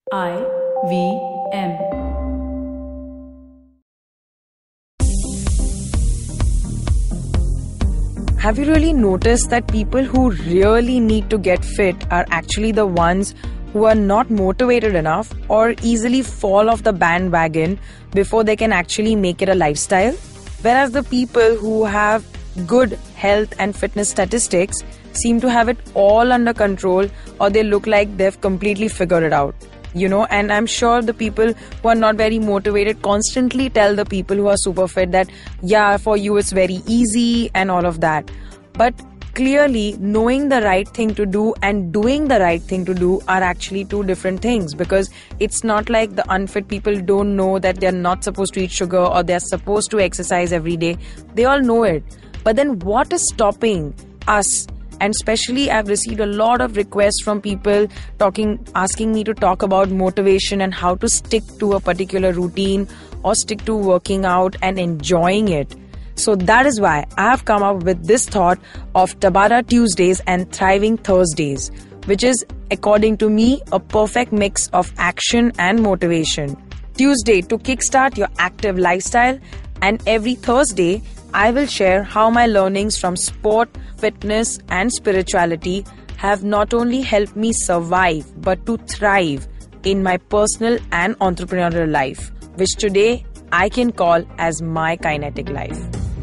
IVM. Have you really noticed that people who really need to get fit are actually the ones who are not motivated enough or easily fall off the bandwagon before they can actually make it a lifestyle? Whereas the people who have good health and fitness statistics seem to have it all under control, or they look like they've completely figured it out. And I'm sure the people who are not very motivated constantly tell the people who are super fit that, yeah, for you it's very easy and all of that. But clearly, knowing the right thing to do and doing the right thing to do are actually two different things, because it's not like the unfit people don't know that they're not supposed to eat sugar or they're supposed to exercise every day. They all know it. But then what is stopping us? And especially I've received a lot of requests from people asking me to talk about motivation and how to stick to a particular routine or stick to working out and enjoying it. So that is why I have come up with this thought of Tabata Tuesdays and Thriving Thursdays, which is, according to me, a perfect mix of action and motivation. Tuesday to kickstart your active lifestyle, and every Thursday I will share how my learnings from sport, fitness and spirituality have not only helped me survive but to thrive in my personal and entrepreneurial life, which today I can call as my kinetic life.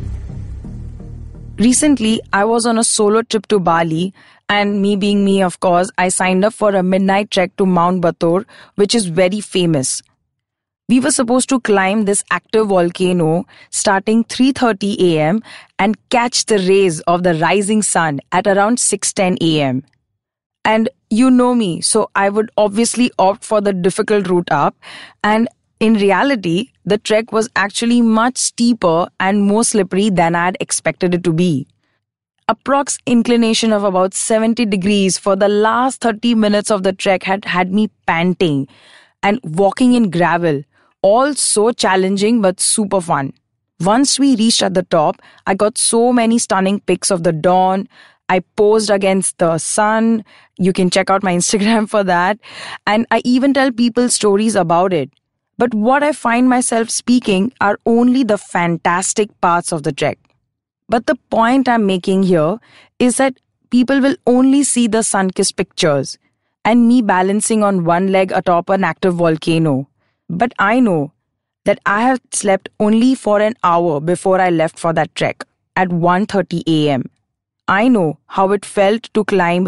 Recently, I was on a solo trip to Bali, and me being me, of course, I signed up for a midnight trek to Mount Batur, which is very famous. We were supposed to climb this active volcano starting 3:30 a.m. and catch the rays of the rising sun at around 6:10 a.m. And you know me, so I would obviously opt for the difficult route up, and in reality, the trek was actually much steeper and more slippery than I had expected it to be. Approx inclination of about 70 degrees for the last 30 minutes of the trek had me panting and walking in gravel. All so challenging but super fun. Once we reached at the top, I got so many stunning pics of the dawn. I posed against the sun. You can check out my Instagram for that. And I even tell people stories about it. But what I find myself speaking are only the fantastic parts of the trek. But the point I'm making here is that people will only see the sun-kissed pictures and me balancing on one leg atop an active volcano. But I know that I have slept only for an hour before I left for that trek at 1:30 a.m. I know how it felt to climb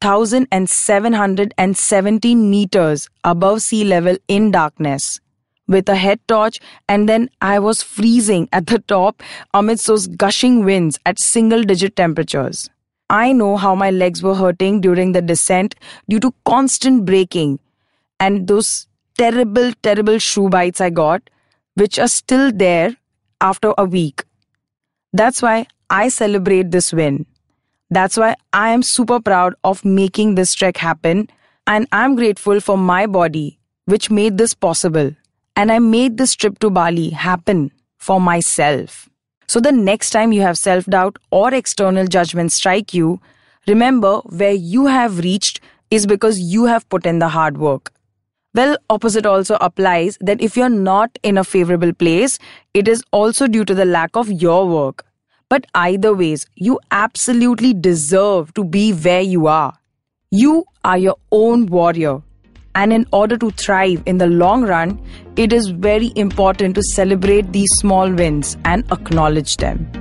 1,717 meters above sea level in darkness with a head torch, and then I was freezing at the top amidst those gushing winds at single-digit temperatures. I know how my legs were hurting during the descent due to constant braking and those terrible shoe bites I got, which are still there after a week. That's why I celebrate this win. That's why I am super proud of making this trek happen, and I'm grateful for my body, which made this possible. And I made this trip to Bali happen for myself. So the next time you have self-doubt or external judgment strike you, remember where you have reached is because you have put in the hard work. Well, opposite also applies that if you're not in a favorable place, it is also due to the lack of your work. But either ways, you absolutely deserve to be where you are. You are your own warrior. And in order to thrive in the long run, it is very important to celebrate these small wins and acknowledge them.